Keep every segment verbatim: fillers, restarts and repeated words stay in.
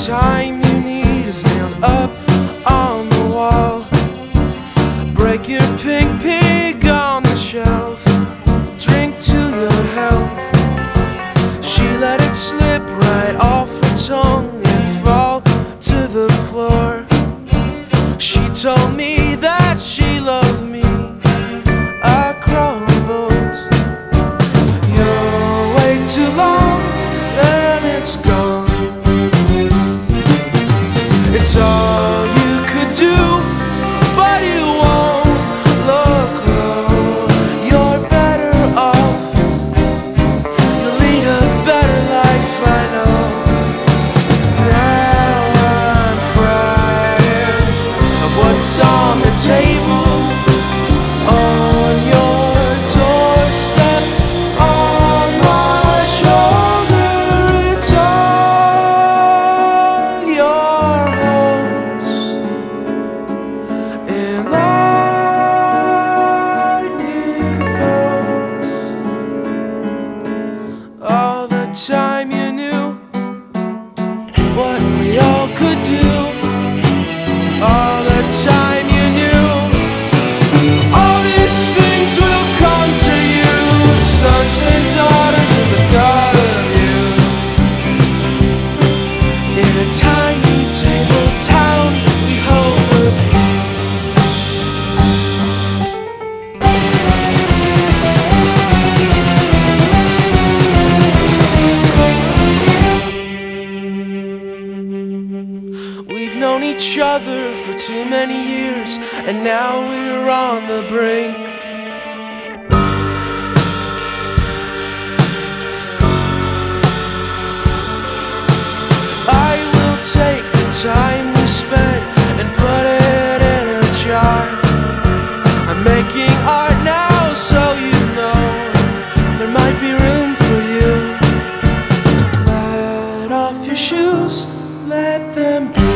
time you need is nailed up on the wall. Break your pink pig on the shelf. Drink to your health. She let it slip right off her tongue and fall to the floor. She told me that she loved me. I crumbled. You're way too long and it's gone. It's all you could do, but you won't look low. You're better off. You'll lead a better life, I know. Now I'm frightened of what's on the table, on your doorstep, on my shoulder. It's all your hopes and lightning bolts. All the time you knew what we all could do. All the time you knew all these things will come to you. Sons and daughters of the God of you. In a tiny table town we hold the We've known each other for too many years, and now we're on the brink. I will take the time we spent and put it in a jar. I'm making art now, so you know there might be room for you. Let off your shoes, let them be.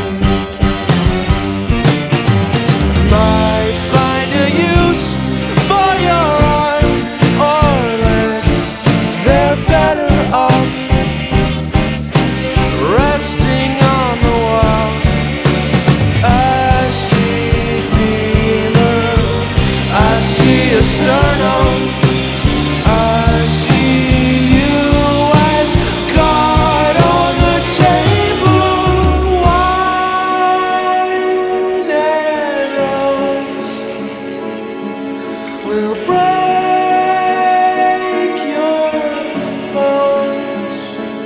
Might find a use for your arm or leg. They're better off resting on the wall. I see femur, I see a sternum, I see you as God on the table. Wine and rose will break your bones.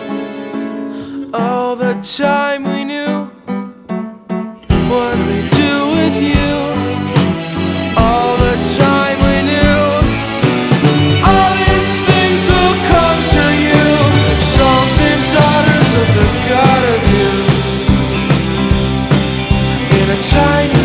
All the time we knew what we'd do with you. All the time we knew all these things will come to you. Sons and daughters of the God of you. In a tiny